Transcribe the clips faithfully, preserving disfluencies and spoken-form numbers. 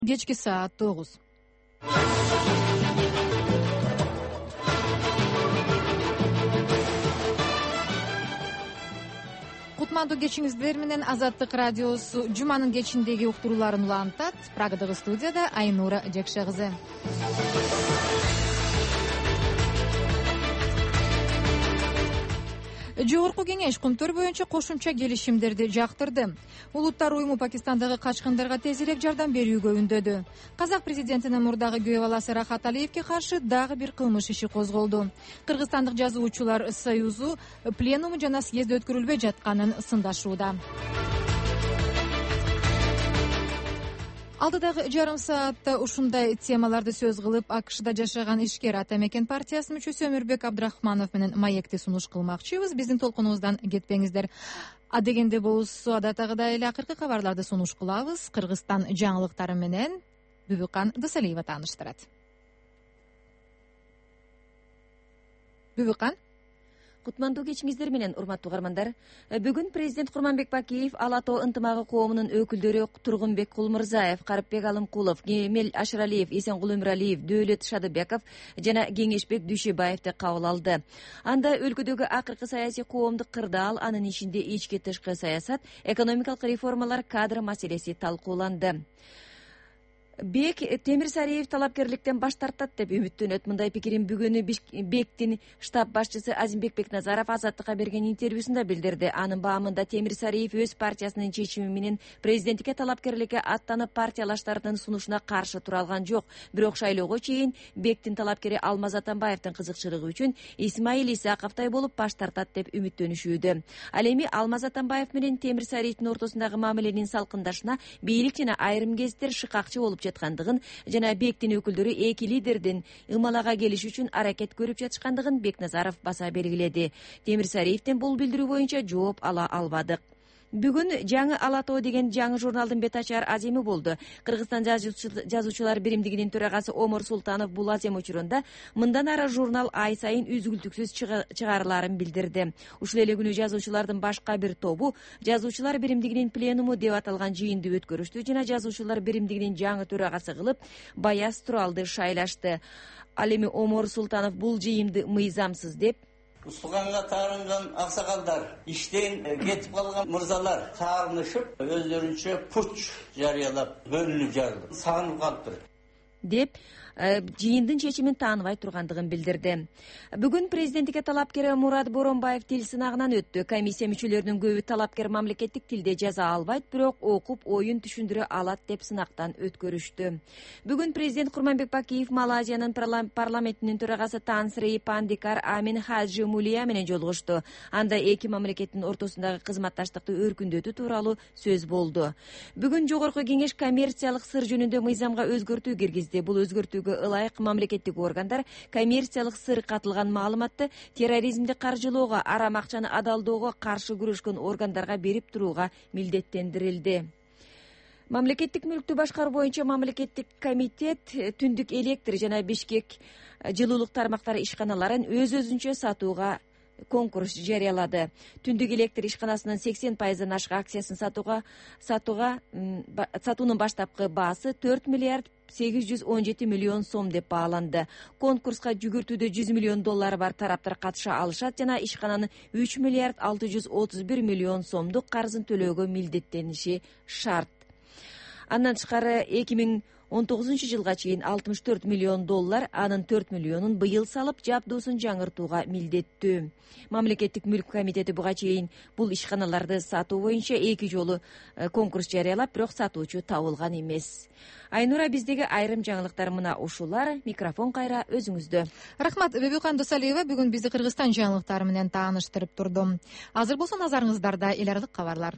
Кечки саат тогуз. Кутмандуу кечиңиздер менен Азаттык радиосу жуманын кечиндеги уктурууларын улантат. Прагадагы студияда Айнура Жекше кызы. Жогорку кеңеш кумтөр боюнча кошумча келишимдерди жактырды. Улуттар уюму Пакистандагы качкындарга тезирээк жардам берүүгө үндөдү. Казак президентинин мурдагы күйөө баласы Рахат Алиевке каршы дагы бир кылмыш иши козголду. Кыргызстандык жазуучулар союзу пленуму жана съезд өткөрүлбөй жатканын сындашууда. Алдыдагы жарым саатта ушундай темаларды сөз кылып, АКШда жашаган ишкер Ата Мекен партиясынын мүчөсү Өмүрбек Абдрахманов менен маекти сунуш кылмакчыбыз. Биздин толкунубуздан кетпеңиздер. А дегенде болсо адатагыдай эле акыркы кабарларды сунуш кылабыз. Кыргызстан жаңылыктары менен Бүбүкан Досалиева тааныштырат. Бүбүкан. Кутмандуу кечиңиздер менен урматтуу угармандар. Бүгүн президент Курманбек Бакиев, Ала Тоо ынтымагы коомунун өкүлдөрү Тургунбек Кулмурзаев, Карыпбек Алымкулов, Кемел Ашыралиев, Эсенгул Өмүралиев, Дөөлөт Шадыбеков жана Кеңешбек Дүйшөбаевди кабыл алды. Анда өлкөдөгү акыркы саясий коомдук кырдаал, анын ичинде ички тышкы саясат, экономикалык реформалар, кадр маселеси талкууланды. Бек Темирсариев талапкерликтен баш тартат деп үмүттөнөт. Мындай пикирин бүгүн Бектин штаб башчысы Азимбек Бекназаров Азаттыкка берген интервьюсунда билдирди. Анын баамында Темирсариев өз партиясынын чечими менен президенттикке талапкерликке аттанып партиялаштардын сунушуна каршы тура алган жок. Бирок шайлоого чейин Бектин талапкери Алмаз Атамбаевдин кызыкчылыгы үчүн Исмаил Исаковтой болуп баш тартат деп үмүттөнүшүүдө. Ал эми Алмаз Атамбаев менен Темирсариевдин ортосундагы мамиленин салкындашына бийлик жана айрым кездер шыкакчы болуп жаткандыгын жана Бектин өкүлдөрү эки лидердин ымалага келиш үчүн аракет көрүп жатышкандыгын Бекназаров баса белгиледи. Темирсариевден бул билдирүү боюнча жооп ала албадык. Бүгүн жаңы Ала Тоо деген жаңы журналдын бет ачар аземи болду. Кыргызстан жазуучулар биримдигинин төрагасы Омар Султанов бул азем учурунда мындан ары журнал ай сайын үзгүлтүксүз чыгарыларын билдирди. Ушул эле күнү жазуучулардын башка бир тобу жазуучулар биримдигинин пленуму деп аталган жыйынды өткөрүштү жана жазуучулар биримдигинин жаңы төрагасы кылып Баяз Туралды шайлашты. Ал эми Омар Султанов бул жыйынды мыйзамсыз деп, Устуганга таарынган аксакалдар, иштен кетип калган мырзалар таарынышып, өздөрүнчө путч жарыялап, бөлүнүп жарылып, сагынып калыптыр деп жыйындын чечимин тааныбай тургандыгын билдирди. Бүгүн президенттикке талапкер Мурат Боронбаев тил сынагынан өттү. Комиссия мүчөлөрүнүн көбү талапкер мамлекеттик тилде жаза албайт, бирок окуп, оюн түшүндүрө алат деп сынактан өткөрүштү. Бүгүн президент Курманбек Бакиев Малайзиянын парламентинин төрагасы Тан Сри Пандикар Амин Хаджи Мулия менен жолугушту. Анда эки мамлекеттин ортосундагы кызматташтыкты өркүндөтүү тууралуу сөз болду. Бүгүн жогорку кеңеш коммерциялык сыр жөнүндө мыйзамга өзгөртүү киргизди. Бул өзгөртүү ылайык мамлекеттик органдар коммерциялык сыр катылган маалыматты терроризмди каржылоого, арам акчаны адалдоого каршы күрөшкөн органдарга берип турууга милдеттендирилди. Мамлекеттик мүлктү башкаруу боюнча мамлекеттик комитет Түндүк электр жана Бишкек жылуулук тармактары ишканаларын өз-өзүнчө сатууга конкурс жарыялады. Түндүк электр ишканасынын сексен пайыздан ашык акциясын сатууга сатууга сатуунун баштапкы баасы төрт миллиард сегиз жүз он жети миллион сом деп бааланды. Конкурска жүгүртүүдө жүз миллион доллары бар тараптар катыша алышат жана ишкананын үч миллиард алты жүз отуз бир миллион сомдук карызын төлөөгө милдеттениши шарт. Андан тышкары эки миң он тогузунчу жылга чейин алтымыш төрт миллион доллар, анын төрт миллионун быйыл салып жабдуусун жаңыртууга милдеттүү. Мамлекеттик мүлк комитети буга чейин бул ишканаларды сатуу боюнча эки жолу конкурс жарыялап, бирок сатуучу табылган эмес. Айнура, биздеги айрым жаңылыктар мына ушулар. Микрофон кайра өзүңүздө. Рахмат. Бүбүкан Досалиева бүгүн бизди Кыргызстан жаңылыктары менен тааныштырып турду. Азыр болсо назарыңыздарда эл аралык кабарлар.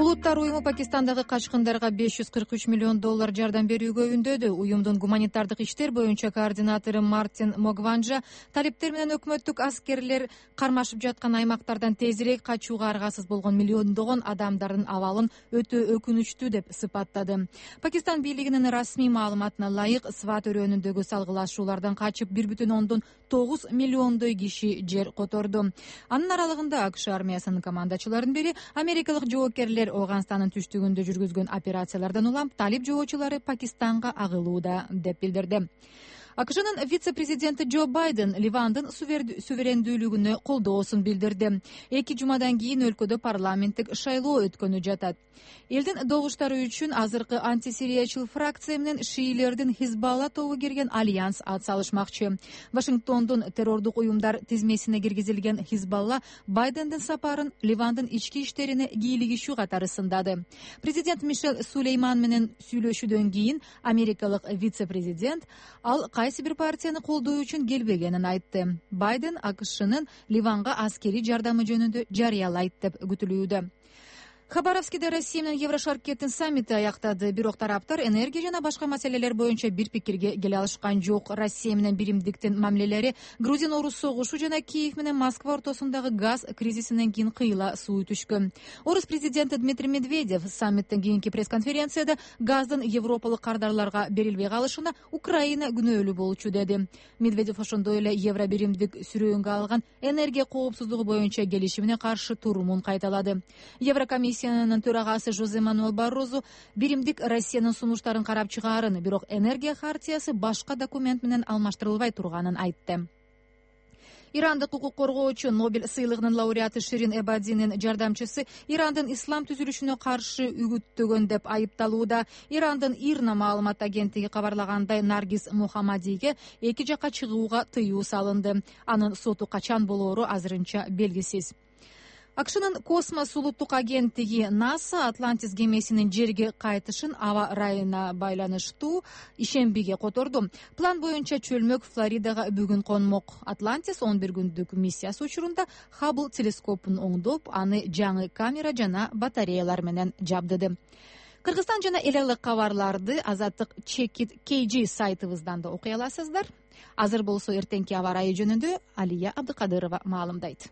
Улуттар уюму Пакистандагы качкындарга беш жүз кырк үч миллион доллар жардам берүүгө үндөдү. Уюмдун гуманитардык иштер боюнча координатору Мартин Могванжа талиптер менен өкмөттүк аскерлер кармашып жаткан аймактардан тезирээк качууга аргасыз болгон миллиондогон адамдардын абалын өтө өкүнүчтүү деп сыпаттады. Пакистан бийлигинин расмий маалыматына ылайык, Сват өрөөнүндөгү салгылашуулардан качып бир бүтүн ондон тогуз миллиондой киши жер которду. Анын аралыгында АКШ армиясынын командачыларынын бири америкалык жоокерлер Оганстандын түштүгүндө жүргүзгөн операциялардан улам талип жоочулары Пакистанга агылууда деп билдирди. АКШнын вице-президенти Джо Байден Ливандын суверендүүлүгүнө колдоосун билдирди. Эки жумадан кийин өлкөдө парламенттик шайлоо өткөнү жатат. Элдин добуштары үчүн азыркы антисириячыл фракция менен шиилердин Хизбалла тобу кирген альянс ат салышмакчы. Вашингтондун террордук уюмдар тизмесине киргизилген Хизбалла Байдендин сапарын Ливандын ички иштерине кийлигишүү катары сындады. Президент Мишель Сулейман менен сүйлөшүүдөн кийин америкалык вице-президент ал кайсы бир партияны колдоо үчүн келбегенин айтты. Байден АКШнын Ливанга аскери жардамы жөнүндө жарыялайт деп күтүлүүдө. Хабаровскиде Россия менен Еврошаркеттин саммити аяктады. Бирок тараптар энергия жана башка маселелер боюнча бир пикирге келе алышкан жок. Россия менен биримдиктин мамилелери Грузин-Орус согушу жана Киев менен Москва ортосундагы газ кризисинен кийин кыйла суу түшкөн. Орус президенти Дмитрий Медведев саммиттен кийинки пресс-конференцияда газдын европалык кардарларга берилбей калышына Украина күнөөлүү болчу деди. Медведев ошондой эле Евро биримдик сүрөөнгө алган энергия коопсуздугу боюнча келишимине каршы турумун кайталады. Еврокомиссия Комиссиянын төрагасы Жозе Мануэл Баррозу биримдик Россиянын сунуштарын карап чыгаарын, бирок энергия хартиясы башка документ менен алмаштырылбай турганын айтты. Ирандык укук коргоочу Нобель сыйлыгынын лауреаты Ширин Эбадинин жардамчысы Ирандын ислам түзүлүшүнө каршы үгүттөгөн деп айыпталууда. Ирандын ИРНА маалымат агенттиги кабарлагандай Наргиз Мухаммадиге эки жакка чыгууга тыюу салынды. Анын соту качан болоору азырынча белгисиз. АКШнын космос улуттук агенттиги НАСА Атлантис кемесинин жерге кайтышын аба ырайына байланыштуу ишембиге которду. План боюнча чөлмөк Флоридага бүгүн конмок. Атлантис он бир күндүк миссиясы учурунда Хаббл телескопун оңдоп, аны жаңы камера жана батареялар менен жабдыды. Кыргызстан жана эл элек кабарларды Азаттык Чекит кей джи сайтыбыздан да окуй аласыздар. Азыр болсо эртеңки аба ырайы жөнүндө Алия Абдыкадырова маалымдайт.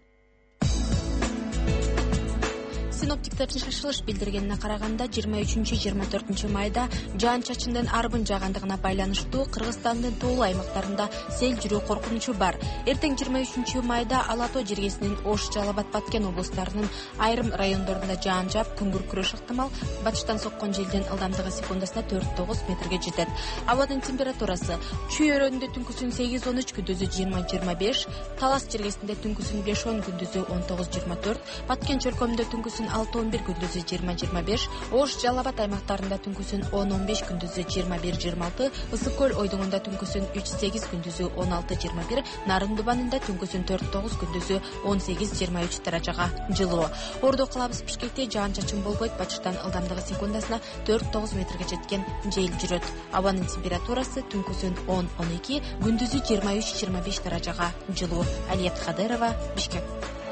Синоптиктердин шашылыш билдиргенине караганда жыйырма үчүнчү жыйырма төртүнчү майда жаан-чачындын арбын жаагандыгына байланыштуу Кыргызстандын тоолуу аймактарында сел жүрүү коркунучу бар. Эртең жыйырма үчүнчү майда Ала Тоо жергесинин Ош, Жалал Абад, Баткен облустарынын айрым райондорунда жаан жаап, күн күркүрөш ыктымал. Батыштан соккон желдин ылдамдыгы секундасына төрт тогуз метрге жетет. Абадын температурасы Чүй өрөөнүндө түнкүсүн сегиз он үч, күндүзү жыйырма жыйырма беш, Талас жергесинде түнкүсүн беш он, күндүзү он тогуз жыйырма төрт, Баткен чөлкөмүндө түнкүсүн алты он бир, күндүзү жыйырма жыйырма беш, Ош, Жалал Абад аймактарында түнкүсүн он он беш, күндүзү жыйырма бир жыйырма алты, Ысык көл ойдуңунда түнкүсүн үч сегиз, күндүзү он алты жыйырма бир, Нарын Дубанында түнкүсүн төрт тогуз, күндүзү он сегиз жыйырма үч даражага жылуу. Ордо калабыз Бишкекте жаан-чачын болбойт, батыштан ылдамдыгы секундасына төрт тогуз метрге жеткен жел жүрөт. Абанын температурасы түнкүсүн он он эки, күндүзү жыйырма үч жыйырма беш даражага жылуу. Алия Абдыкадырова, Бишкек.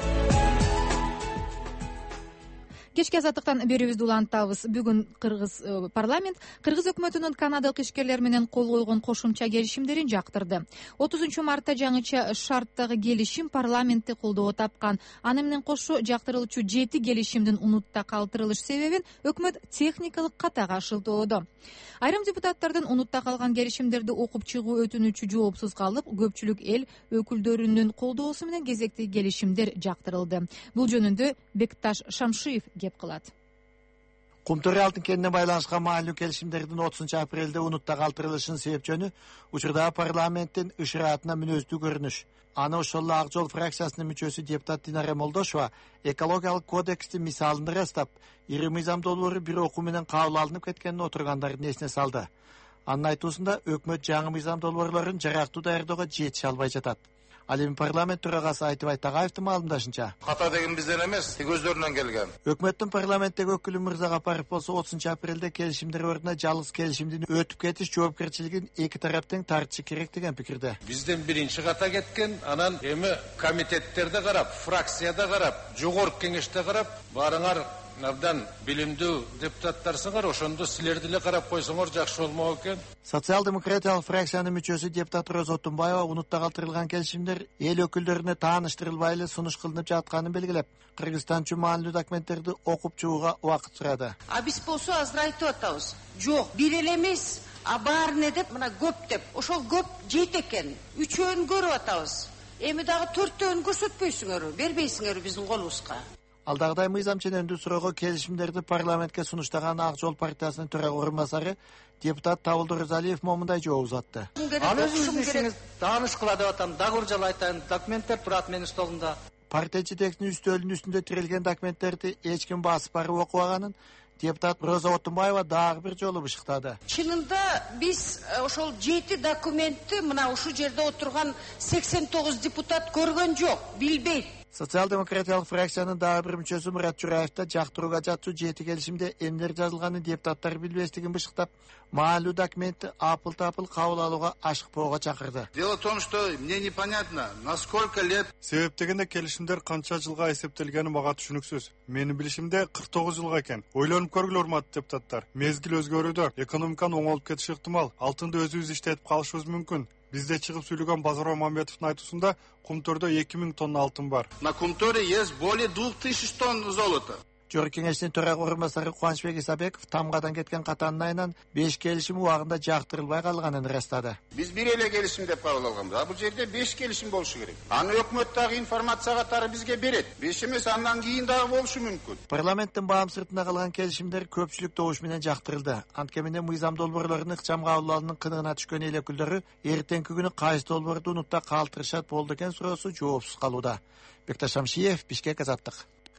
Кечки азаттыктан берүүбүздү улантабыз. Бүгүн Кыргыз парламент Кыргыз өкмөтүнүн канадалык ишкерлер менен кол койгон кошумча келишимдерин жактырды. отузунчу мартта жаңыча шарттагы келишим парламентте колдоо тапкан. Аны менен кошо жактырылчу жети келишимдин унутта калтырылыш себебин өкмөт техникалык катага шылтоодо. Айрым депутаттардын унутта калган келишимдерди окуп чыгуу өтүнүчү жоопсуз калып, көпчүлүк эл өкүлдөрүнүн колдоосу менен кезектеги келишимдер жактырылды. Бул жөнүндө Бекташ Шамшиев кеп кылат. Кумтур алтын кеніне байланышқан маалуу келишимдердин отузунчу апрелде унутта калтырылышын себеп жөнү учурда парламенттин ышыраатына мүнөздүү көрүнүш. Аны ошол Ак Жол фракциясынын мүчөсү депутат Динара Молдошева экологиялык кодексти мисалын ырастап, ири мыйзам долбоору бир окуу менен кабыл алынып кеткенин отургандардын эсине салды. Анын айтуусунда өкмөт жаңы мыйзам долбоорлорун жарактуу даярдоого жетише албай жатат. Ал эми парламент төрагасы Айтыбай Тагаевдин маалымдашынча, ката деген бизден эмес, тик өздөрүнөн келген. Өкмөттүн парламенттеги өкүлү Мырза Гапаров болсо отузунчу апрелде келишимдер ордуна жалгыз келишимдин өтүп кетиш жоопкерчилигин эки тараптын тартышы керек деген пикирде. Бизден биринчи ката кеткен, анан эми комитеттерде карап, фракцияда карап, жогорку кеңеште карап, барыңар абдан билимдүү депутаттарсыңар, ошондо силерди эле карап койсоңор жакшы болмок экен. Социал-демократиялык фракциянын мүчөсү депутат Роза Отунбаева унутта калтырылган келишимдер эл өкүлдөрүнө тааныштырылбай эле сунуш кылынып жатканын белгилеп, Кыргызстан үчүн маанилүү документтерди окуп чыгууга убакыт сурады. А биз болсо азырайтып атабыз. Жок, бир эле эмес, а баары не деп, мына көп деп. Ошол көп жейт экен. Үчөөнү көрүп атабыз. Эми дагы төрттөөнү көрсөтпөйсүңөр, бербейсиңер биздин колубузга. Алдагыдай мыйзам ченемдүү суроого келишимдерди парламентке сунуштаган Ак Жол партиясынын төрага орун басары депутат Табылдыр Рзалиев момундай жооп узатты. Аны өзүңүздүн ишиңиз тааныш кыла деп атам, дагы бир жолу айтайын, документтер турат менин столумда. Партия жетекчисинин үстөлүнүн үстүндө тирелген документтерди эч ким басып барып окубаганын депутат Роза Отунбаева дагы бир жолу бышыктады. Чынында биз ошол жети документти мына ушул жерде отурган сексен тогуз депутат көргөн жок, билбейт. Социал-демократиялык фракциянын дагы бир мүчөсү Мурат Жураев да жактырууга жатчу жети келишимде эмнелер жазылганын депутаттар билбестигин бышыктап, маанилүү документти апыл-тапыл кабыл алууга ашыкпоого чакырды. Дело в том, что мне непонятно, на сколько лет... Себеп дегенде келишимдер канча жылга эсептелгени мага түшүнүксүз. Менин билишимде кырк тогуз жылга экен. Ойлонуп көргүлө урматтуу депутаттар. Мезгил өзгөрүүдө, экономиканын оңолуп кетиши ыктымал. Алтынды өзүбүз иштетип калышыбыз мүмкүн. Бизде чыгып сүйлөгөн Базарбай Мамбетовдун айтуусунда Кумтөрдө эки миң тонна алтын бар. На Кумторе есть более двух тысяч тонн золота. Жогорку кеңештин төрага орун басары Кубанычбек Исабеков тамгадан кеткен катанын айынан беш келишим убагында жактырылбай калганын ырастады. Биз бир эле келишим деп кабыл алганбыз. А бул жерде беш келишим болушу керек. Аны өкмөт дагы информация катары бизге берет. беш эмес, андан кийин дагы болушу мүмкүн. Парламенттин баам сыртында калган келишимдер көпчүлүк добуш менен жактырылды. Анткени мыйзам долбоорлорунун ыкчам кабыл алуунун кыныгына түшкөн эл өкүлдөрү эртеңки күнү кайсы долбоорду унутта калтырышат болду экен суроосу жоопсуз калууда. Бекташ Шамшиев, Бишкек, Азаттык.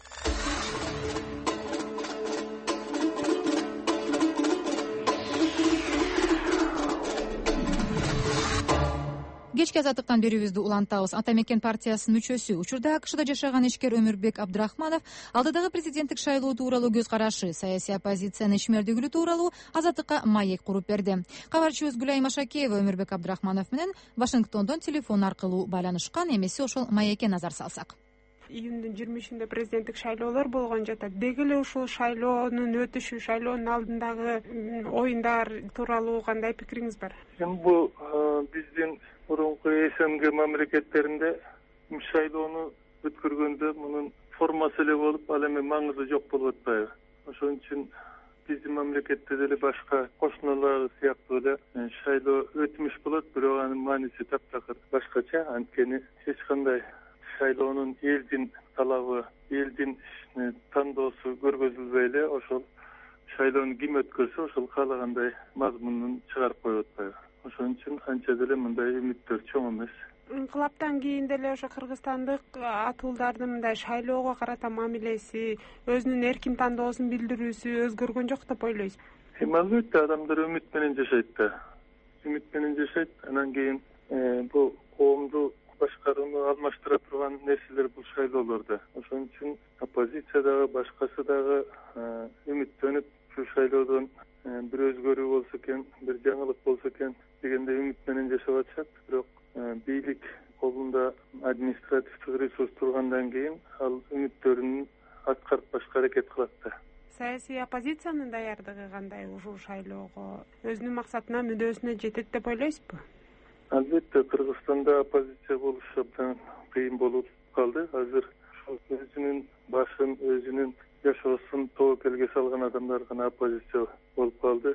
Кечки Азаттыктан берүүбүздү улантабыз. Ата мекен партиясынын мүчөсү, учурда АКШда жашаган ишкер Өмүрбек Абдрахманов алдыдагы президенттик шайлоо тууралуу көз карашы, саясий оппозициянын ишмердүүлүгү тууралуу Азаттыкка маек куруп берди. Кабарчыбыз Гүлай Машакеева Өмүрбек Абдрахманов менен Вашингтондон телефон аркылуу байланышкан. Эмеси ошол маекке назар салсак. Июндун жыйырма үчүндө президенттик шайлоолор болгон жатат. Деги эле ушул шайлоонун өтүшү, шайлоонун алдындагы оюндар тууралуу кандай пикириңиз бар? Эми бул биздин мурунку СНГ мамлекеттеринде шайлоону өткөргөндө мунун формасы эле болуп, ал эми маңызы жок болуп атпайбы? Ошон үчүн биздин мамлекетте деле башка кошуналар сыяктуу эле шайлоо өтмүш болот, бирок анын мааниси таптакыр башкача. Анткени эч кандай шайлоонун элдин талабы, элдин тандоосу көргөзүлбөй эле ошол шайлоону ким өткөрсө ошол каалагандай мазмунун чыгарып коюп атпайбы? Ошон үчүн анча деле мындай үмүттөр чоң эмес. Инкылаптан кийин деле ошо кыргызстандык атуулдардын мындай шайлоого карата мамилеси, өзүнүн эркин тандоосун билдирүүсү өзгөргөн жок деп ойлойсузбу? Эми албетте адамдар үмүт менен жашайт да. Үмүт менен жашайт. Анан кийин бул коомду башкарууну алмаштыра турган нерселер бул шайлоолордо. Ошон үчүн оппозиция дагы, башкасы дагы үмүттөнүп ушу шайлоодон бир өзгөрүү болсо экен, бир жаңылык болсо экен дегенде үмүт менен жашап атышат. Бирок бийлик колунда административдик ресурс тургандан кийин ал үмүттөрүн аткарып башка аракет кылат да. Саясий оппозициянын даярдыгы кандай ушул шайлоого? Өзүнүн максатына, мүдөөсүнө жетет деп ойлойсузбу? Албетте, Кыргызстанда оппозиция болуш абдан кыйын болуп калды. Азыр өзүнүн башын, өзүнүн жашоосун тобокелге салган адамдар гана оппозиция болуп калды.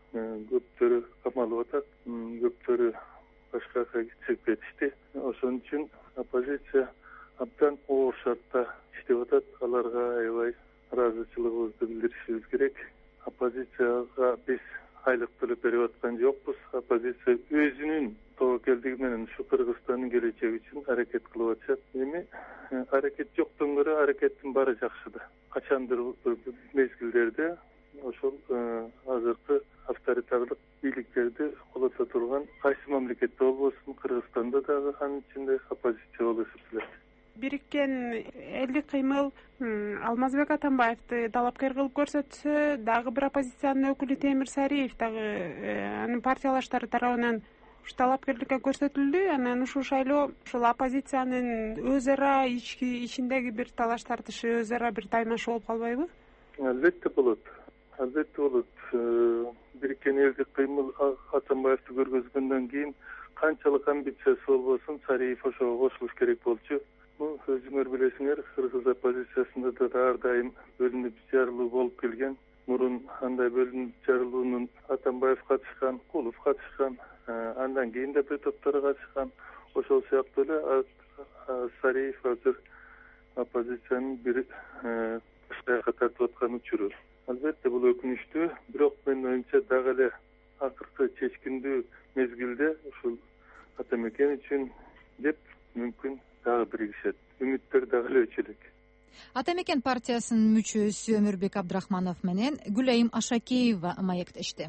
Көптөрү камалып атат, көптөрү башка жака чыгып кетишти. Ошон үчүн оппозиция абдан оор шартта иштеп атат. Аларга аябай ыраазычылыгыбызды билдиришибиз керек. Оппозицияга биз айлык төлөп берип аткан жокпуз. Оппозиция өзүнүн тобокелдиги менен ушу Кыргызстандын келечеги үчүн аракет кылып атышат. Эми аракет жоктон көрө аракеттин баары жакшы да. Качандыр мезгилдерде ошол азыркы авторитардык бийликтерди колото турган кайсы мамлекетте болбосун, Кыргызстанда дагы анын ичинде оппозиция болуп эсептелет. Бириккен элдик кыймыл Алмазбек Атамбаевди талапкер кылып көрсөтсө, дагы бир оппозициянын өкүлү Темир Сариев дагы анын партиялаштары тарабынан ушу талапкерликке көрсөтүлдү. Анан ушул шайлоо ушул оппозициянын өз ара ички ичиндеги бир талаш тартышы, өз ара бир таймашы болуп калбайбы? Albatta болот. Albatta болот. Бириккен элдик кыймыл Атамбаевди көргөзгөндөн кийин канчалык амбициясы болбосун Сариев ошого кошулуш керек болчу. Бул өзүңөр билесиңер, кыргыз оппозициясында да ар дайым бөлүнүп жарылуу болуп келген. Мурун андай бөлүнүп жарылуунун Атамбаев катышкан, Кулов катышкан, андан кийин да бир топтор катышкан. Ошол сыяктуу эле Сариев азыр оппозициянын бир ышкаяка тартып аткан учуру. Албетте бул өкүнүчтүү, бирок менин оюмча дагы эле акыркы чечкиндүү мезгилде ушул Атамекен үчүн деп мүмкүн дагы биригишет. Үмүттөр дагы эле өчөлөк. Атамекен партиясынын мүчөсү Өмүрбек Абдрахманов менен Гүлайым Ашакеева маектешти.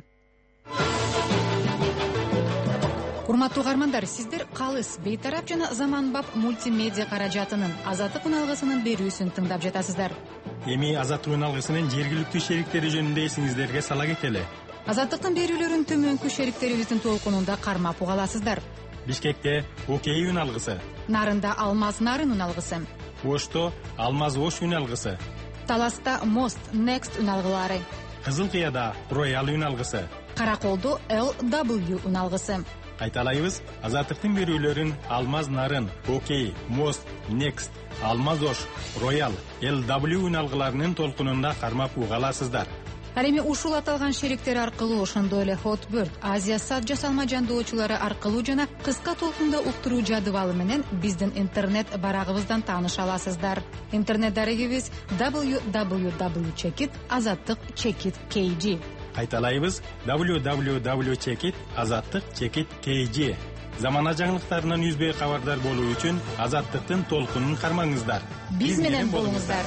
Урматтуу угармандар, сиздер калыс бейтарап жана заманбап мультимедиа каражатынын Азаттык үналгысынын берүүсүн тыңдап жатасыздар. Эми Азаттык үналгысынын жергиликтүү шериктери жөнүндө эсиңиздерге сала кетели. Азаттыктын берүүлөрүн төмөнкү шериктерибиздин толкунунда кармап угаласыздар. Бишкекте Окей үналгысы, Нарында Алмаз Нарын үналгысы, Ошто Алмаз Ош үналгысы, Таласта Мост Next үналгылары, Кызыл Кыяда Роял үналгысы, Караколдо Эл дабл ю үналгысы. Кайталайбыз, Азаттыктын берүүлөрүн Алмаз Нарын, Окей, Мост, Next, Алмаз Ош, Роял, Эл дабл ю үналгыларынын толкунунда кармап угаласыздар. Ал эми ушул аталган шериктер аркылуу, ошондой эле Hotbird, Азия сад жасалма жандоочулары аркылуу жана кыска толкунда уктуруу жадыбалы менен биздин интернет барагыбыздан тааныша аласыздар. Интернет дарегибиз дабл ю дабл ю дабл ю чекит азаттык чекит кей джи. Кайталайбыз, дабл ю дабл ю дабл ю чекит азаттык чекит кей джи. Замана жаңылыктарынан үзбөй кабардар болуу үчүн Азаттыктын толкунун кармаңыздар. Биз менен болуңуздар.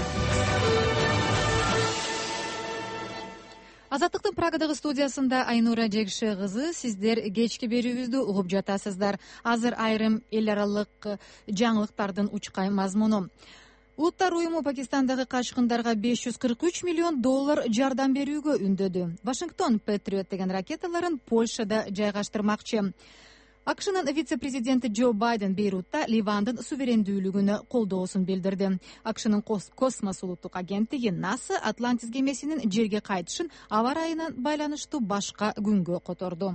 Азаттыктын Прагадагы студиясында Айнура Жекши кызы, сиздер кечки берүүбүздү угуп жатасыздар. Азыр айрым эл аралык жаңылыктардын учкай мазмуну. Улуттар уюму Пакистандагы качкындарга беш жүз кырк үч миллион доллар жардам берүүгө үндөдү. Вашингтон Patriot деген ракеталарын Польшада жайгаштырмакчы. АКШнын вице-президенти Джо Байден Бейрутта Ливандын суверендүүлүгүнө колдоосун билдирди. АКШнын космос улуттук агенттиги НАСА Атлантис кемесинин жерге кайтышын аба ырайынан байланыштуу башка күнгө которду.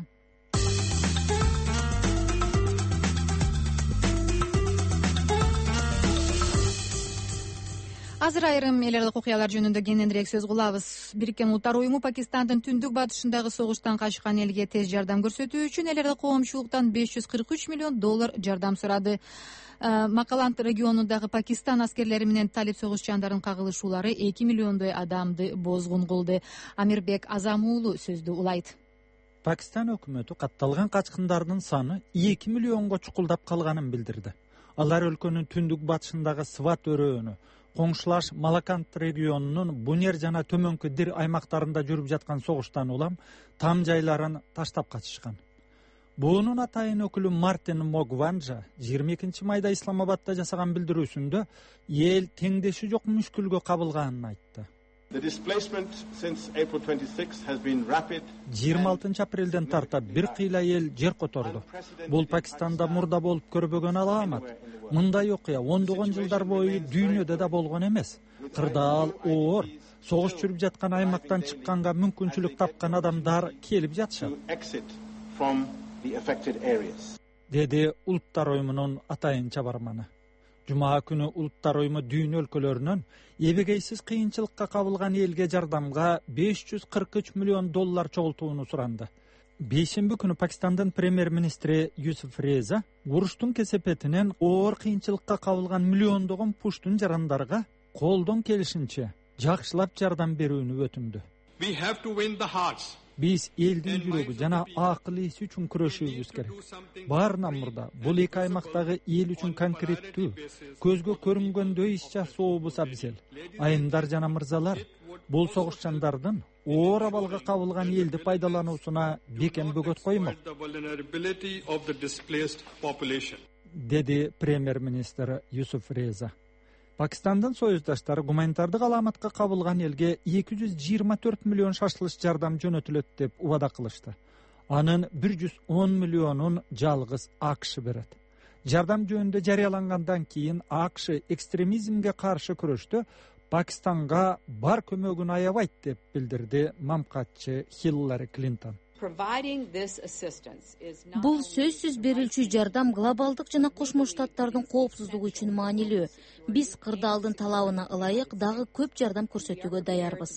Азыр айрым эл аралык окуялар жөнүндө кененирээк сөз кылабыз. Бириккен Улуттар уюму Пакистандын түндүк батышындагы согуштан качкан элге тез жардам көрсөтүү үчүн эл аралык коомчулуктан беш жүз кырк үч миллион доллар жардам сурады. Макалант регионундагы Пакистан аскерлери менен талип согушчандардын кагылышуулары эки миллиондой адамды бозгун кылды. Амирбек Азамуулу сөздү улайт. Пакистан өкмөтү катталган качкындардын саны эки миллионго чукулдап калганын билдирди. Алар өлкөнүн түндүк батышындагы Сват өрөөнү, коңшулаш Малакант регионунун Бунер жана төмөнкү Дир аймактарында жүрүп жаткан согуштан улам там жайларын таштап качышкан. Буунун атайын өкүлү Мартин Могванжа жыйырма экинчи майда Исламабадда жасаган билдирүүсүндө эл теңдеши жок мүшкүлгө кабылганын айтты. жыйырма алтынчы апрелден тарта бир кыйла эл жер которду. Бул Пакистанда мурда болуп көрбөгөн алаамат. Мындай окуя ондогон жылдар бою дүйнөдө да болгон эмес. Кырдаал, оор, согуш жүрүп жаткан аймактан чыкканга мүмкүнчүлүк тапкан адамдар келип жатышат, деди Улуттар уюмунун атайын чабарманы. Жума күнү Улуттар уюму дүйнө өлкөлөрүнөн эбегейсиз кыйынчылыкка кабылган элге жардамга беш жүз кырк үч миллион доллар чогултууну суранды. Бейшемби күнү Пакистандын премьер-министри Юсуф Реза уруштун кесепетинен оор кыйынчылыкка кабылган миллиондогон пуштун жарандарга колдон келишинче жакшылап жардам берүүнү өтүндү. Биз элдин жүрөгү жана акыл эси үчүн күрөшүүбүз керек. Баарынан мурда бул эки аймактагы эл үчүн конкреттүү, көзгө көрүнгөндөй иш жасообуз абзел. Айымдар жана мырзалар, бул согушчандардын оор абалга кабылган элди пайдалануусуна бекем бөгөт коймок, деди премьер-министр Юсуф Реза. Пакистандын союздаштары гуманитардык аламатка кабылган элге эки жүз жыйырма төрт миллион шашлыш жардам жөнөтүлөт деп убада кылышты. Анын бир жүз он миллионун жалгыз АКШ берет. Жардам жөнүндө жарыялангандан кийин АКШ экстремизмге каршы күрөштө Пакистанга бар көмөгүн аябайт деп билдирди мамкатчы Хиллари Клинтон. Бул сөзсүз берилчү жардам глобалдык жана Кошмо Штаттардын коопсуздугу үчүн маанилүү. Биз кырдаалдын талабына ылайык дагы көп жардам көрсөтүүгө даярбыз,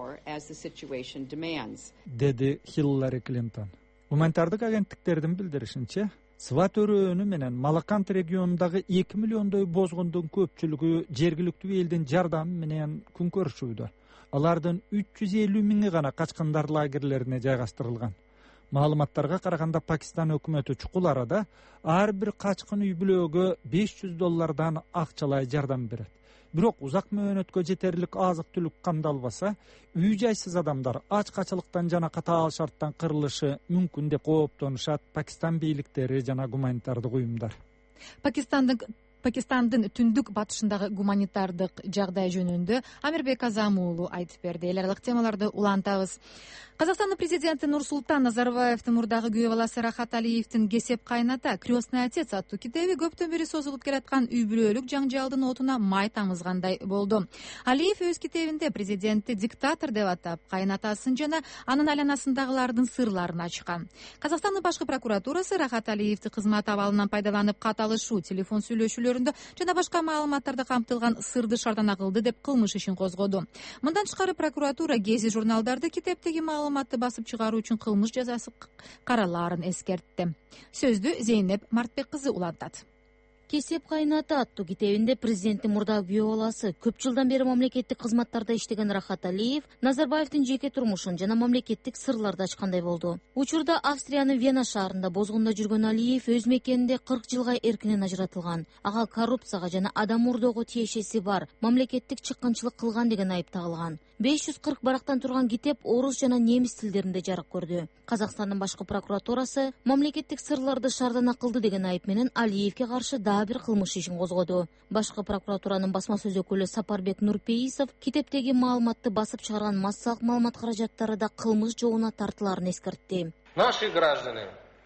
деди Хиллари Клинтон. Гуманитардык агенттиктердин билдиришинче, Сват өрөөнү менен Малаканд регионундагы эки миллиондой бозгундун көпчүлүгү жергиликтүү элдин жардамы менен күн көрүшүүдө. Алардын үч жүз элүү миңи гана качкындар лагерлерине жайгаштырылган. Маалыматтарга караганда Пакистан өкмөтү чукул арада ар бир качкын үй бүлөгө беш жүз доллардан акчалай жардам берет. Бирок узак мөөнөткө жетерлик азык түлүк камдалбаса, үй жайсыз адамдар ач качылыктан жана катаал шарттан кырылышы мүмкүн деп кооптонушат Пакистан бийликтери жана гуманитардык уюмдар. Пакистандын Пакистандын түндүк батышындагы гуманитардык жагдай жөнүндө Амирбек Азам уулу айтып берди. Эл аралык темаларды улантабыз. Казакстандын президенти Нурсултан Назарбаевдин мурдагы күйөө баласы Рахат Алиевдин «Кесеп кайната, крестный отец» аттуу китеби көптөн бери созулуп келаткан үй бүлөлүк жаңжалдын отуна май тамызгандай болду. Алиев өз китебинде президентти диктатор деп атап, кайнатасын жана анын айланасындагылардын сырларын ачкан. Казакстандын башкы прокуратурасы Рахат Алиевди кызмат абалынан пайдаланып кат алышуу, телефон сүйлөшүүлөрүндө жана башка маалыматтарда камтылган сырды шартана кылды деп кылмыш ишин козгоду. Мындан тышкары прокуратура Гези журналдарды китептеги маалыматты басып чыгаруу үчүн кылмыш жазасы каралаарын эскертти. Сөздү Зейнеп Мартбек кызы улантат. «Кесеп кайната» аттуу китебинде президенттин мурдагы күйөө баласы, көп жылдан бери мамлекеттик кызматтарда иштеген Рахат Алиев Назарбаевдин жеке турмушун жана мамлекеттик сырларды ачкандай болду. Учурда Австриянын Вена шаарында бозгунда жүргөн Алиев өз мекенинде кырк жылга эркинен ажыратылган. Ага коррупцияга жана адам мурдоого тиешеси бар, мамлекеттик чыккынчылык кылган деген айып тагылган. беш жүз кырк барактан турган китеп орус жана немис тилдеринде жарык көрдү. Казакстандын башкы прокуратурасы мамлекеттик сырларды шардана кылды деген айып менен Алиевге каршы дагы бир кылмыш ишин козгоду. Башкы прокуратуранын басма сөз өкүлү Сапарбек Нурпейисов китептеги маалыматты басып чыгарган массалык маалымат каражаттары да кылмыш жообуна тартылаарын эскертти. Наши граждане,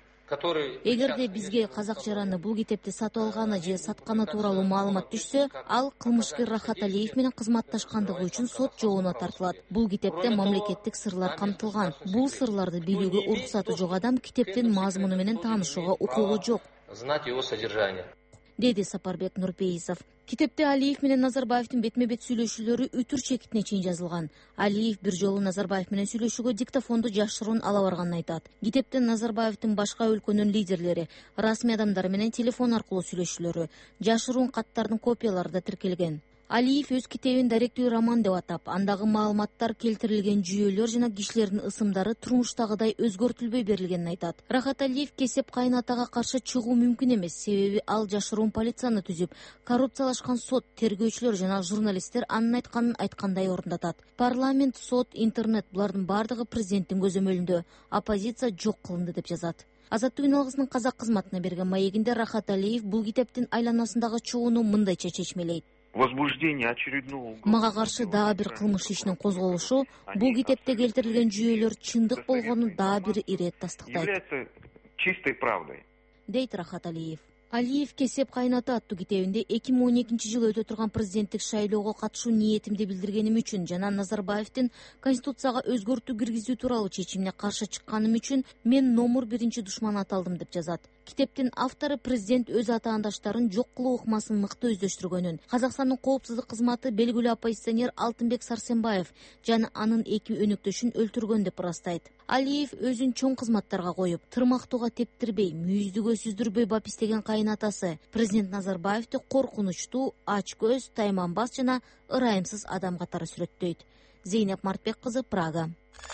Эгерде бизге казак жараны бул китепти сатып алганы же сатканы тууралуу маалымат түшсө, ал кылмышкер Рахат Алиев менен кызматташкандыгы үчүн сот жообуна тартылат. Бул китепте мамлекеттик сырлар камтылган. Бул сырларды билүүгө уруксаты жок адам китептин мазмуну менен таанышууга укугу жок, знать его содержание, деди Сапарбек Нурпейисов. Китепте Алиев менен Назарбаевдин бетме-бет сүйлөшүүлөрү үтүр чекитине чейин жазылган. Алиев бир жолу Назарбаев менен сүйлөшүүгө диктофонду жашыруун ала барганын айтат. Китепте Назарбаевдин башка өлкөнүн лидерлери, расмий адамдары менен телефон аркылуу сүйлөшүүлөрү, жашыруун каттардын копиялары да тиркелген. Алиев өз китебин даректүү роман деп атап, андагы маалыматтар, келтирилген жүйөлөр жана кишилердин ысымдары турмуштагыдай өзгөртүлбөй берилгенин айтат. Рахат Алиев кесеп кайнатага каршы чыгуу мүмкүн эмес, себеби ал жашыруун полицияны түзүп, коррупциялашкан сот, тергөөчүлөр жана журналисттер анын айтканын айткандай орундатат. Парламент, сот, интернет булардын бардыгы президенттин көзөмөлүндө, оппозиция жок кылынды деп жазат. Азаттык үн алгысынын казак кызматына берген маегинде Рахат Алиев бул китептин айланасындагы чогууну мындайча чечмелейт. Возбуждение очередного Мага каршы дагы бир кылмыш ишинин козголушу, бул китепте келтирилген жүйөлөр чындык болгонун дагы бир ирет тастыктайт. является чистой правдой, дейт Рахат Алиев. Алиев кесеп кайната аттуу китебинде эки миң он экинчи жылы өтө турган президенттик шайлоого катышуу ниетимди билдиргеним үчүн жана Назарбаевдин Конституцияга өзгөртүү киргизүү тууралуу чечимине каршы чыкканым үчүн мен номер биринчи душман аталдым деп жазат. Китептин автору президент өз атаандаштарын жок кылуу ыкмасын мыкты өздөштүргөнүн, Казакстандын коопсуздук кызматы белгилүү оппозиционер Алтынбек Сарсенбаев жана анын эки өнөктөшүн өлтүргөн деп ырастайт. Алиев өзүн чоң кызматтарга коюп, тырмактууга тептирбей, мүйүздүгө сүздүрбөй бап истеген кайнатасы президент Назарбаевди коркунучтуу, ач көз, тайманбас жана ырайымсыз адам катары сүрөттөйт. Зейнеп Мартбек кызы, Прага.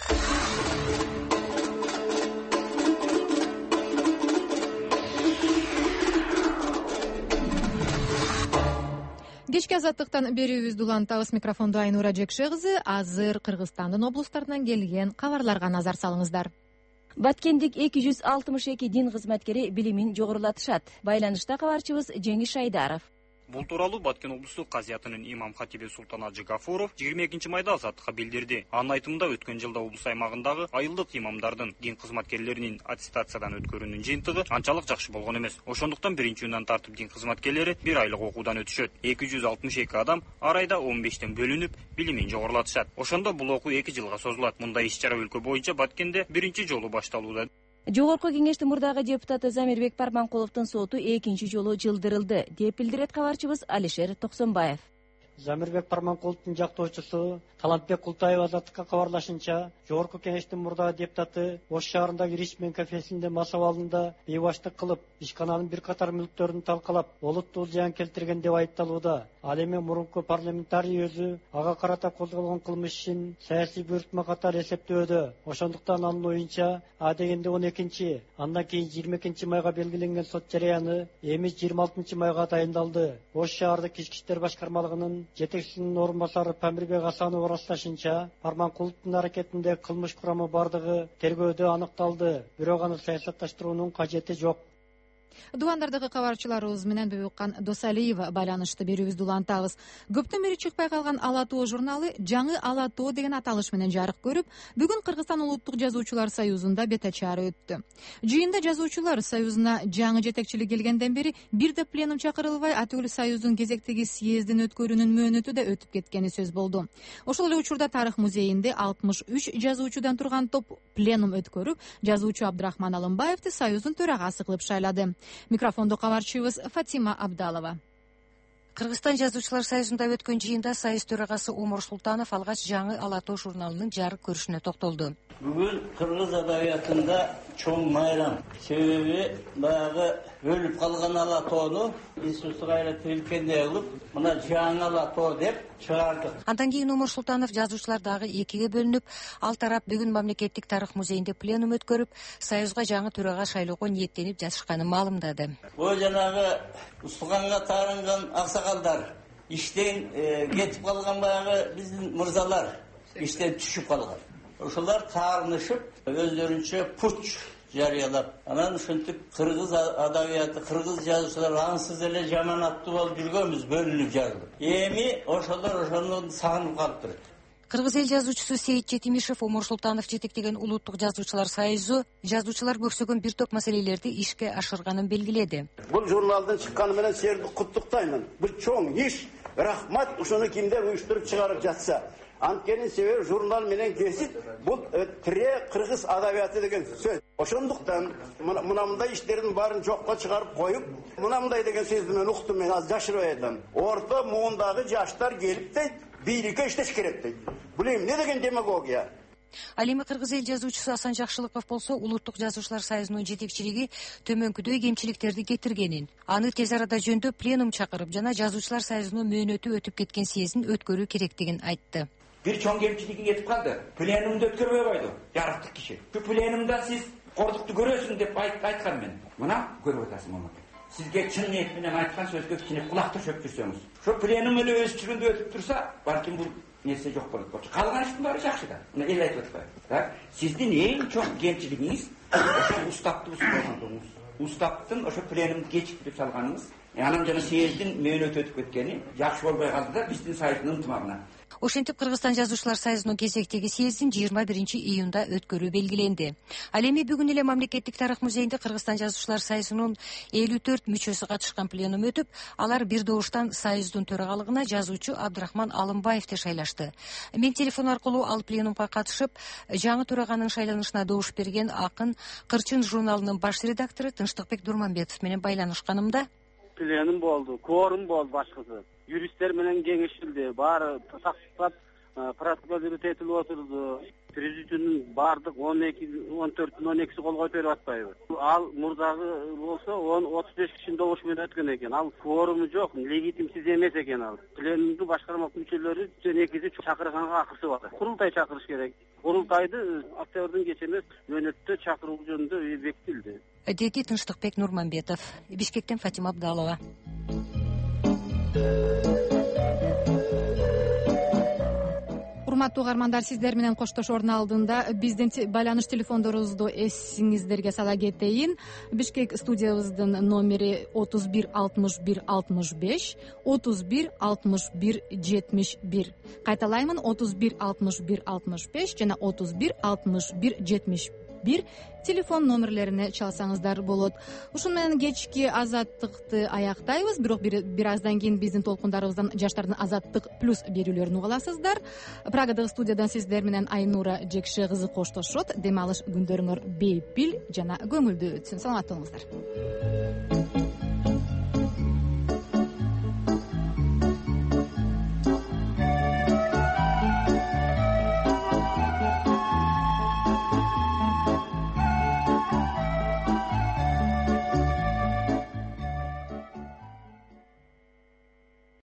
Кечки азаттыктан берүүбүздү улантабыз. Микрофондо Айнура Жекше кызы. Азыр Кыргызстандын облустарынан келген кабарларга назар салыңыздар. Баткендик эки жүз алтымыш эки дин кызматкери билимин жогорулатышат. Байланышта кабарчыбыз Жеңиш Айдаров. Бул тууралуу Баткен облустук казиятынын имам хатиби Султанажы Гафуров жыйырма экинчи майда Азаттыкка билдирди. Анын айтымында өткөн жылда облус аймагындагы айылдык имамдардын дин кызматкерлеринин аттестациядан өткөрүүнүн жыйынтыгы анчалык жакшы болгон эмес. Ошондуктан биринчи уюндан тартып дин кызматкерлери бир айлык окуудан өтүшөт. эки жүз алтымыш эки адам ар айда он бештен бөлүнүп билимин жогорулатышат. Ошондо бул окуу эки жылга созулат. Мындай иш-чара өлкө боюнча Баткенде биринчи жолу башталууда. Жогорку кеңештин мурдагы депутаты Замирбек Парманкуловдун соту экинчи жолу жылдырылды, деп билдирет кабарчыбыз Алишер Токсонбаев. Замирбек Парманкуловдун жактоочусу Талантбек Култаев Азаттыкка кабарлашынча, жогорку кеңештин мурдагы депутаты Ош шаарындагы Ричмен кафесинде мас абалында бейбаштык кылып, ишкананын бир катар мүлктөрүн талкалап, олуттуу зыян келтирген деп айыпталууда. Ал эми мурунку парламентарий өзү ага карата козголгон кылмыш ишин саясий буйртма катары эсептөөдө. Ошондуктан анын оюнча, а дегенде он экинчи, андан кийин жыйырма экинчи майга белгиленген сот жарыяны эми жыйырма алтынчы майга дайындалды. Ош шаардык ички иштер башкармалыгынын жетекчисинин орун басары Памирбек Асанов ырасташынча, Парманкуловдун аракетинде кылмыш курамы бардыгы тергөөдө аныкталды. Бирок аны саясатташтыруунун кажети жок. Дубандардагы кабарчыларыбыз менен Бөбөккан Досалиева байланышты берүүбүздү улантабыз. Көптөн бери чыкпай калган Ала тоо журналы жаңы Ала тоо деген аталыш менен жарык көрүп, бүгүн Кыргызстан Улуттук Жазуучулар союзунда бет ачары өттү. Жыйында Жазуучулар союзуна жаңы жетекчилик келгенден бери бир да пленум чакырылбай, атүгүл союздун кезектеги съездин өткөрүүнүн мөөнөтү да өтүп кеткени сөз болду. Ошол эле учурда Тарых музейинде алтымыш үч жазуучудан турган топ пленум өткөрүп, жазуучу Абдрахман Алымбаевди союздун төрагасы кылып шайлады. Микрофондо кабарчыбыз Фатима Абдалова. Кыргызстан жазуучулар союзунда өткөн жыйында союз төрагасы Омур Султанов алгач жаңы Ала тоо журналынын жарык көрүшүнө токтолду. Бүгүн кыргыз адабиятында чоң майрам. Себеби баягы өлүп калган Ала тоону Иисус кайра тирилткендей кылып, мына жаңы Ала тоо деп чыгардык. Андан кийин Омур Султанов жазуучулар дагы экиге бөлүнүп, ал тарап бүгүн мамлекеттик тарых музейинде пленум өткөрүп, союзга жаңы төрага шайлоого ниеттенип жатышканын маалымдады. Бул жанагы устуганга таарынган аксакалдар, иштен кетип калган баягы биздин мырзалар, иштен түшүп калган. Ошолар таарынышып, өздөрүнчө путч жарыялап, анан ушинтип кыргыз адабияты, кыргыз жазуучулар ансыз эле жаманаттуу болуп жүргөнбүз, бөлүнүп жарылып. Эми ошолор ошондон сагынып калыптыр. Кыргыз эл жазуучусу Сейит Жетимишев Омур Султанов жетектеген Улуттук Жазуучулар союзу жазуучулар көксөгөн бир топ маселелерди ишке ашырганын белгиледи. Бул журналдын чыкканы менен силерди куттуктаймын. Бул чоң иш, рахмат, ушуну кимдер уюштуруп чыгарып жатса. Анткени себеби журнал менен кесип, бул тире кыргыз адабияты деген сөз. Ошондуктан мына мындай иштердин баарын жокко чыгарып коюп, мына мындай деген сөздү мен уктум, мен аз жашырбай айтам. Орто муундагы жаштар келип дейт, бийликке иштеш керек дейт. Бул эмне деген демагогия? Ал эми кыргыз эл жазуучусу Асан Жакшылыков болсо Улуттук Жазуучулар союзунун жетекчилиги төмөнкүдөй кемчиликтерди кетиргенин, аны тез арада жөндөп пленум чакырып жана Жазуучулар союзунун мөөнөтү өтүп кеткен съездин өткөрүү керектигин айтты. Бир чоң кемчилиги кетип калды. Пленумду өткөрбөй койду жарыктык киши. Şu пленумда сиз кордукту көрөсүң деп айткан мен. Мына көрүп атасың мамат. Сизге чын ниет менен айткан сөзгө кичине кулак түшүп жүрсөңүз. Şu пленум эле өз чүгүндө өтүп турса, балким бул нерсе жок болот болчу. Калган иштин баары жакшы да. Мына эл айтып атпайбы? Так? Сиздин эң чоң кемчилигиңиз ошо устапты устабагандыгыңыз. Устаптын ошо пленумду кечиктирип салганыңыз. Анан жана съездин мөөнөтү өтүп кеткени жакшы болбой калды да биздин сайттын ынтымагына. Ошентип Кыргызстан жазуучулар союзунун кезектеги съездин жыйырма биринчи июнда өткөрүү белгиленди. Ал эми бүгүн эле мамлекеттик тарых музейинде Кыргызстан жазуучулар союзунун элүү төрт мүчөсү катышкан пленум өтүп, алар бир добуштан союздун төрагалыгына жазуучу Абдрахман Алымбаевди шайлашты. Мен телефон аркылуу ал пленумга катышып, жаңы төраганын шайланышына добуш берген акын Кырчын журналынын баш редактору Тынчтыкбек Дурманбетов менен байланышканымда пленум болду, кворум болду башкысы. Юристтер менен кеңешилди, баары тактап, протокол этилип отурду. Президенттин баардык он эки он төрттүн он экиси кол коюп берип атпайбы? Ал мурдагы болсо он отуз беш кишинин добушу менен өткөн экен. Ал кворуму жок, легитимсиз эмес экен ал. Пленумдун башкарма мүчөлөрү жөн экиси чакырганга акырсып атат. Курултай чакырыш керек. Курултайды октябрдын кечи эмес, мөөнөттө чакыруу жөнүндө бекитилди. Деди Тынчтыкбек Нурманбетов. Бишкектен Фатима Абдалова. урматтуу угармандар, сиздер менен коштошоордун алдында биздин байланыш телефондорубузду эсиңиздерге сала кетейин. Бишкек студиябыздын номери отуз бир алтымыш бир алтымыш беш, отуз бир алтымыш бир жетимиш бир. Кайталаймын, отуз бир алтымыш бир алтымыш беш жана отуз бир алтымыш бир жетимиш бир телефон номерлерине чалсаңыздар болот. Ушун менен кечки азаттыкты аяктайбыз, бирок бир аздан кийин биздин толкундарыбыздан жаштардын азаттык плюс берүүлөрүн уга аласыздар. Прагадагы студиядан сиздер менен Айнура Жекше кызы коштошот. Дем алыш күндөрүңөр бейпил жана көңүлдүү өтсүн. Саламатты болуңуздар.